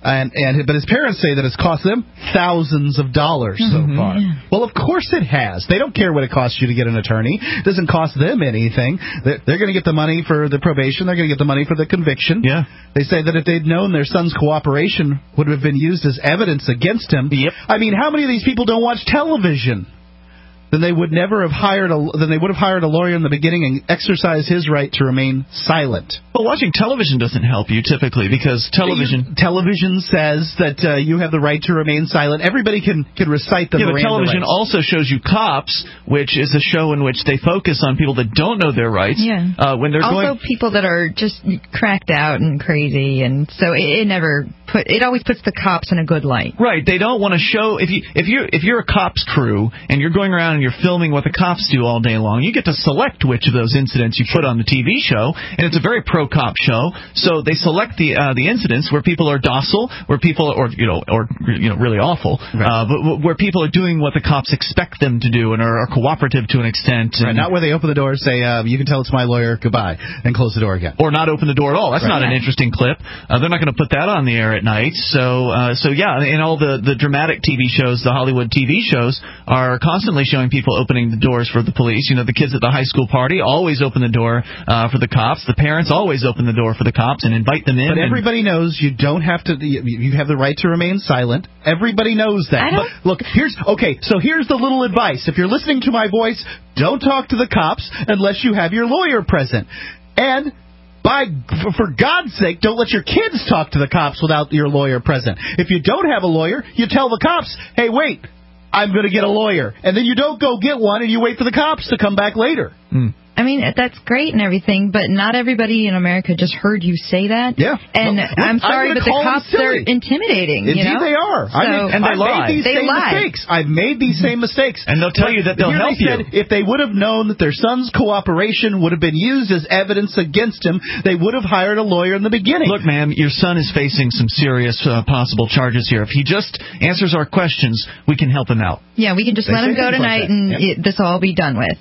And, and but his parents say that it's cost them thousands of dollars so Mm-hmm. far. Well, of course it has. They don't care what it costs you to get an attorney. It doesn't cost them anything. They're, they're going to get the money for the probation. They're going to get the money for the conviction. Yeah. They say that if they'd known their son's cooperation would have been used as evidence against him. Yep. I mean, how many of these people don't watch television? Then they would never have hired a then they would have hired a lawyer in the beginning and exercised his right to remain silent. Well, watching television doesn't help you typically because television television says that uh, you have the right to remain silent. Everybody can can recite the yeah, but Miranda television rights. also shows you Cops, which is a show in which they focus on people that don't know their rights. Yeah. Uh, when they're also going people that are just cracked out and crazy, and so it, it never put it always puts the cops in a good light. Right, they don't want to show if you if you if you're a cops crew and you're going around and you're filming what the cops do all day long, you get to select which of those incidents you put on the T V show, and it's a very pro cop show. So they select the uh, the incidents where people are docile, where people are, or you know or you know really awful, right. uh, but where people are doing what the cops expect them to do and are, are cooperative to an extent. Right, not where they open the door and say uh, you can tell it's my lawyer, goodbye, and close the door again, or not open the door at all. That's right. not an interesting clip. Uh, they're not going to put that on the air at night. So uh, so yeah, in all the the dramatic T V shows, the Hollywood T V shows are constantly showing people opening the doors for the police. You know, the kids at the high school party always open the door uh, for the cops. The parents always open the door for the cops and invite them in. But everybody knows you don't have to. You have the right to remain silent. Everybody knows that. But look, here's okay. So here's the little advice. If you're listening to my voice, don't talk to the cops unless you have your lawyer present. And by for God's sake, don't let your kids talk to the cops without your lawyer present. If you don't have a lawyer, you tell the cops, "Hey, wait, I'm going to get a lawyer," and then you don't go get one, and you wait for the cops to come back later. Mm. I mean, that's great and everything, but not everybody in America just heard you say that. Yeah. And well, I'm sorry, I'm but the cops are intimidating. Indeed, you know? they are. So, I mean, and they I've lie. made these they same lie. mistakes. I've made these same mistakes. And they'll tell you that they'll Here help they you. said if they would have known that their son's cooperation would have been used as evidence against him, they would have hired a lawyer in the beginning. Look, ma'am, your son is facing some serious uh, possible charges here. If he just answers our questions, we can help him out. Yeah, we can just They let him say go things like tonight that. and Yeah. it, this will all be done with.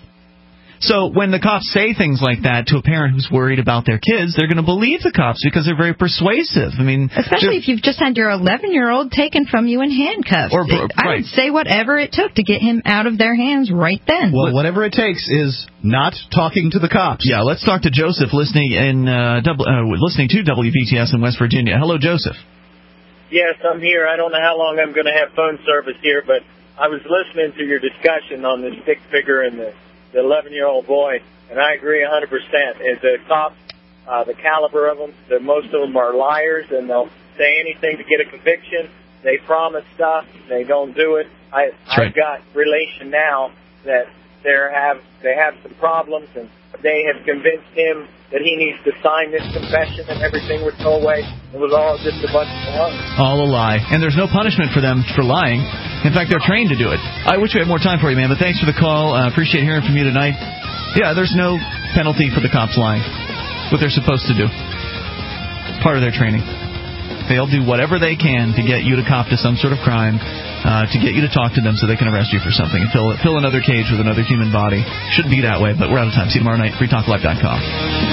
So when the cops say things like that to a parent who's worried about their kids, they're going to believe the cops because they're very persuasive. I mean, especially if you've just had your eleven-year-old taken from you in handcuffs. Or, It- I right. would say whatever it took to get him out of their hands right then. Well, whatever it takes is not talking to the cops. Yeah, let's talk to Joseph, listening in uh, double, uh, listening to W B T S in West Virginia. Hello, Joseph. Yes, I'm here. I don't know how long I'm going to have phone service here, but I was listening to your discussion on the stick figure and the the eleven-year-old boy, and I agree one hundred percent. As the cops, uh, the caliber of them, the, most of them are liars, and they'll say anything to get a conviction. They promise stuff. They don't do it. I, right. I've got relation now that they have they have some problems, and they have convinced him that he needs to sign this confession, and everything was no way. It was all just a bunch of fun. All a lie. And there's no punishment for them for lying. In fact, they're trained to do it. I wish we had more time for you, man, but thanks for the call. I uh, appreciate hearing from you tonight. Yeah, there's no penalty for the cops lying. What they're supposed to do. Part of their training. They'll do whatever they can to get you to cop to some sort of crime, uh, to get you to talk to them so they can arrest you for something and fill, fill another cage with another human body. Shouldn't be that way, but we're out of time. See you tomorrow night, free talk live dot com.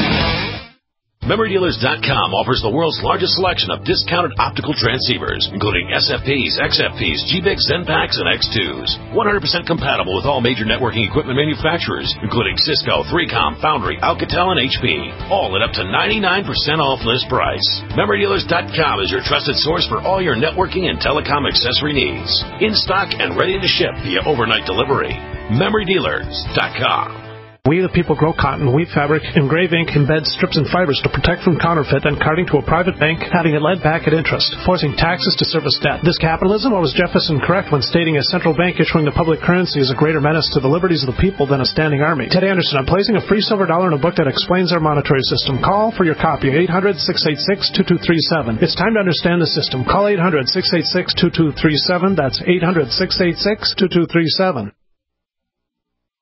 Memory Dealers dot com offers the world's largest selection of discounted optical transceivers, including S F Ps, X F Ps, G B I Cs, Zenpaks, and X twos. one hundred percent compatible with all major networking equipment manufacturers, including Cisco, three com, Foundry, Alcatel, and H P. All at up to ninety-nine percent off list price. Memory Dealers dot com is your trusted source for all your networking and telecom accessory needs. In stock and ready to ship via overnight delivery. Memory Dealers dot com. We the people grow cotton, weave fabric, engrave ink, embed strips and fibers to protect from counterfeit, then carting to a private bank, having it led back at interest, forcing taxes to service debt. This capitalism, or was Jefferson correct when stating a central bank issuing the public currency is a greater menace to the liberties of the people than a standing army? Ted Anderson, I'm placing a free silver dollar in a book that explains our monetary system. Call for your copy, eight hundred, six eight six, two two three seven. It's time to understand the system. Call eight hundred, six eight six, two two three seven. That's eight hundred, six eight six, two two three seven.